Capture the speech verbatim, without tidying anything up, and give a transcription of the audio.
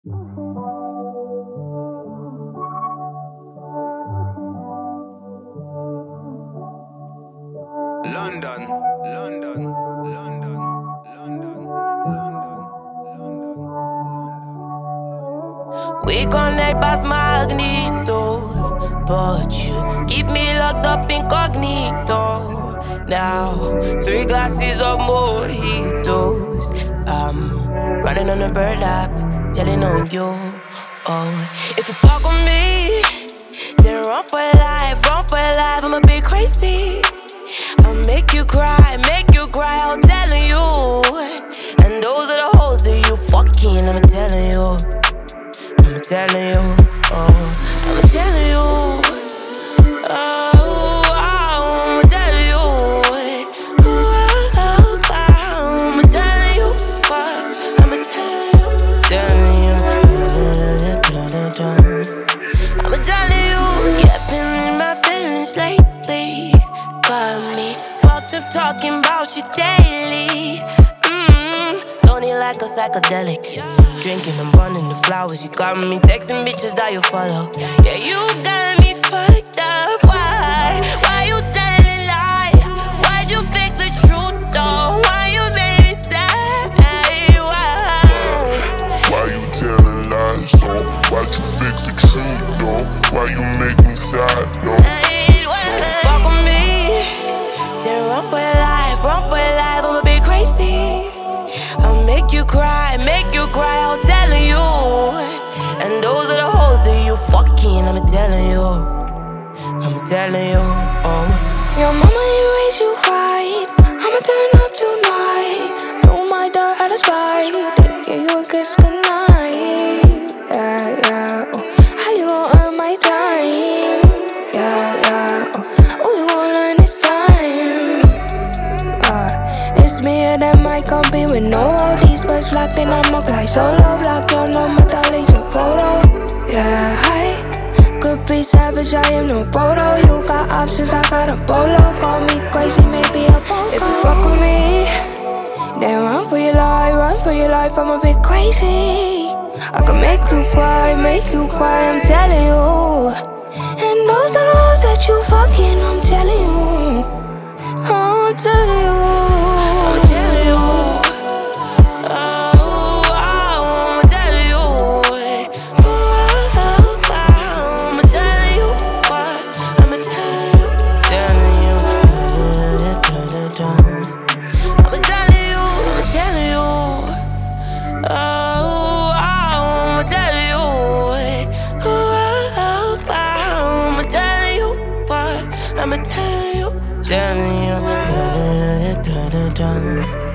London, London, London, London, London, London. We connect past Magneto, but you keep me locked up incognito. Now, three glasses of mojitos. I'm running on a bird app, telling on you. Oh, if you fuck with me, then run for your life, run for your life. I'm a bit crazy. I'll make you cry, make you cry, I'm telling you. And those are the hoes that you fucking, I'm telling you. I'm telling you, oh, I'm telling you. Oh, oh, I'm telling you. Oh, oh, I'm telling you. What? I'm telling you, telling you. I'm telling you, yeah, been in my feelings lately. Got me fucked up talking about you daily. Mmm, stony like a psychedelic. Drinking and burning the flowers. You got me texting bitches that you follow. Yeah, you got me fucked up. Why? Why you telling lies? Why'd you fix the truth though? Why you made me sad? Why? Why you telling lies though? Why'd you fix the truth though? Why you make me sad though? Hey, fuck with me, then run for your life, run for your life. I'm a bit crazy. I'll make you cry, make you cry, I'm telling you. And those are the hoes that you fucking, I'm telling you. I'm telling you, oh. Your mama ain't raised you right. I'ma turn up tonight. No mind her at a spite. Give you a kiss goodnight. Yeah, yeah, oh. How you gon' earn my time? Yeah, yeah, oh. Oh, you gon' learn this time. Uh, it's me and that mic compete with no O Ds. Birds locked in, I'ma fly solo. Block your number, delete your photo. Yeah, hi. Could be savage, I am no photo. You got options, I got a bolo. Call me crazy, maybe a photo. If you fuck with me, then run for your life, run for your life. I'm a bit crazy. I can make you cry, make you cry, I'm telling you. And those are those that you fucking, I'm telling you. I'm telling you. I'm telling you. Oh, oh, I'm telling you. Oh, oh, I'm telling you. What? I'm telling you, telling you. I'm telling you, I'm telling you. Oh, I'm telling you. Oh, I'm telling you. What? I'm telling you, telling you.